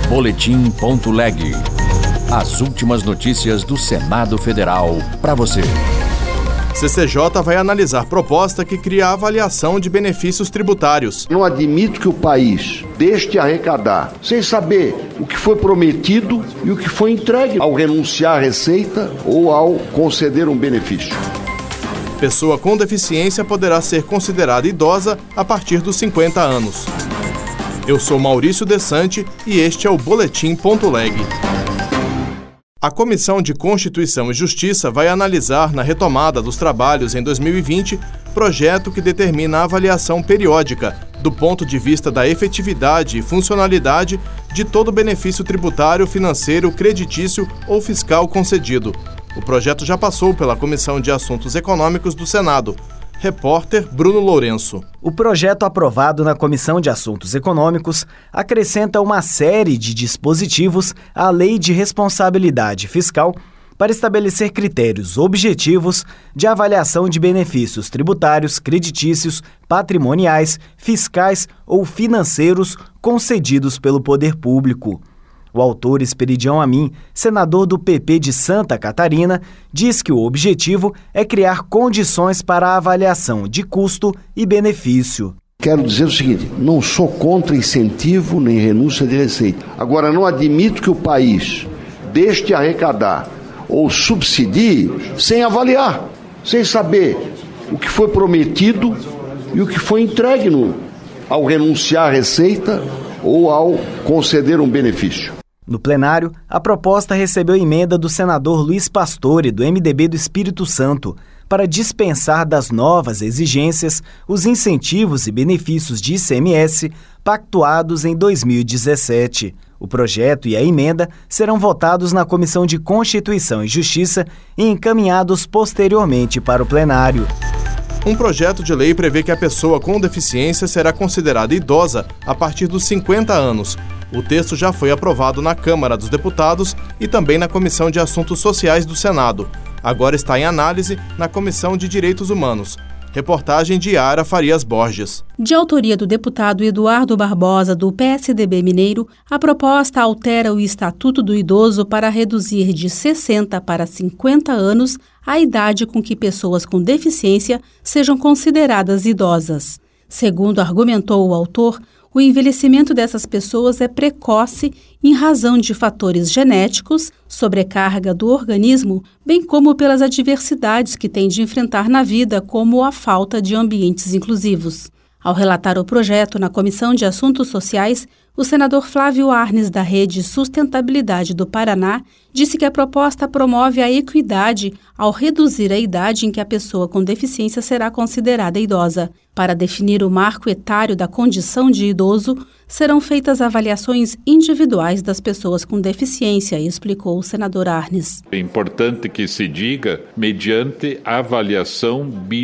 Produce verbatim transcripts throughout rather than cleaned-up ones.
Boletim ponto leg. As últimas notícias do Senado Federal para você. C C J vai analisar proposta que cria a avaliação de benefícios tributários. Não admito que o país deixe de arrecadar sem saber o que foi prometido e o que foi entregue ao renunciar à receita ou ao conceder um benefício. Pessoa com deficiência poderá ser considerada idosa a partir dos cinquenta anos. Eu sou Maurício Desante e este é o Boletim ponto leg. A Comissão de Constituição e Justiça vai analisar, na retomada dos trabalhos em dois mil e vinte, projeto que determina a avaliação periódica, do ponto de vista da efetividade e funcionalidade, de todo benefício tributário, financeiro, creditício ou fiscal concedido. O projeto já passou pela Comissão de Assuntos Econômicos do Senado. Repórter Bruno Lourenço. O projeto aprovado na Comissão de Assuntos Econômicos acrescenta uma série de dispositivos à Lei de Responsabilidade Fiscal para estabelecer critérios objetivos de avaliação de benefícios tributários, creditícios, patrimoniais, fiscais ou financeiros concedidos pelo poder público. O autor Esperidião Amin, senador do P P de Santa Catarina, diz que o objetivo é criar condições para a avaliação de custo e benefício. Quero dizer o seguinte, não sou contra incentivo nem renúncia de receita. Agora, não admito que o país deixe de arrecadar ou subsidie sem avaliar, sem saber o que foi prometido e o que foi entregue no, ao renunciar à receita ou ao conceder um benefício. No plenário, a proposta recebeu emenda do senador Luiz Pastore, do M D B do Espírito Santo, para dispensar das novas exigências os incentivos e benefícios de I C M S pactuados em dois mil e dezessete. O projeto e a emenda serão votados na Comissão de Constituição e Justiça e encaminhados posteriormente para o plenário. Um projeto de lei prevê que a pessoa com deficiência será considerada idosa a partir dos cinquenta anos. O texto já foi aprovado na Câmara dos Deputados e também na Comissão de Assuntos Sociais do Senado. Agora está em análise na Comissão de Direitos Humanos. Reportagem de Yara Farias Borges. De autoria do deputado Eduardo Barbosa, do P S D B Mineiro, a proposta altera o Estatuto do Idoso para reduzir de sessenta para cinquenta anos a idade com que pessoas com deficiência sejam consideradas idosas. Segundo argumentou o autor, o envelhecimento dessas pessoas é precoce em razão de fatores genéticos, sobrecarga do organismo, bem como pelas adversidades que tem de enfrentar na vida, como a falta de ambientes inclusivos. Ao relatar o projeto na Comissão de Assuntos Sociais, o senador Flávio Arnes, da Rede Sustentabilidade do Paraná, disse que a proposta promove a equidade ao reduzir a idade em que a pessoa com deficiência será considerada idosa. Para definir o marco etário da condição de idoso, serão feitas avaliações individuais das pessoas com deficiência, explicou o senador Arnes. É importante que se diga mediante avaliação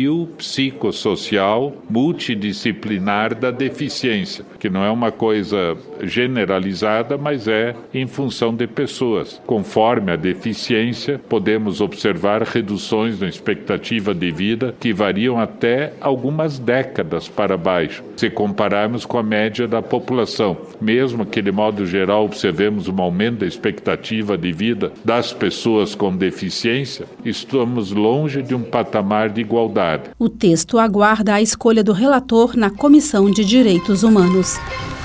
biopsicossocial multidisciplinar da deficiência, que não é uma coisa generalizada, mas é em função de pessoas. Conforme a deficiência, podemos observar reduções na expectativa de vida que variam até algumas décadas para baixo, se compararmos com a média da população. Mesmo que, de modo geral, observemos um aumento da expectativa de vida das pessoas com deficiência, estamos longe de um patamar de igualdade. O texto aguarda a escolha do relator na Comissão de Direitos Humanos.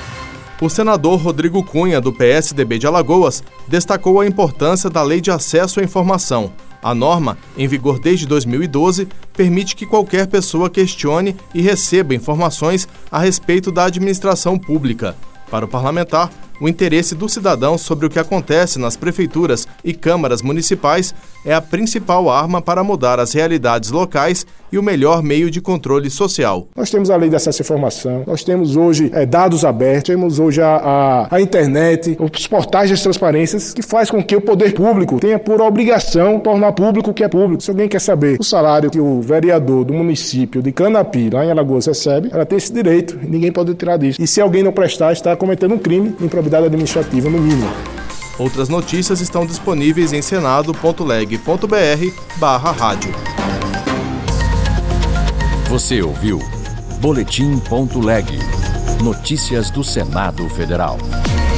O senador Rodrigo Cunha, do P S D B de Alagoas, destacou a importância da Lei de Acesso à Informação. A norma, em vigor desde dois mil e doze, permite que qualquer pessoa questione e receba informações a respeito da administração pública. Para o parlamentar, o interesse do cidadão sobre o que acontece nas prefeituras e câmaras municipais é a principal arma para mudar as realidades locais e o melhor meio de controle social. Nós temos a lei de acesso à informação, nós temos hoje é, dados abertos, temos hoje a, a, a internet, os portais de transparências, que faz com que o poder público tenha por obrigação tornar público o que é público. Se alguém quer saber o salário que o vereador do município de Canapi, lá em Alagoas, recebe, ela tem esse direito, ninguém pode tirar disso. E se alguém não prestar, está cometendo um crime de improbidade administrativa no mínimo. Outras notícias estão disponíveis em senado ponto leg ponto br barra rádio. Você ouviu Boletim ponto leg. Notícias do Senado Federal.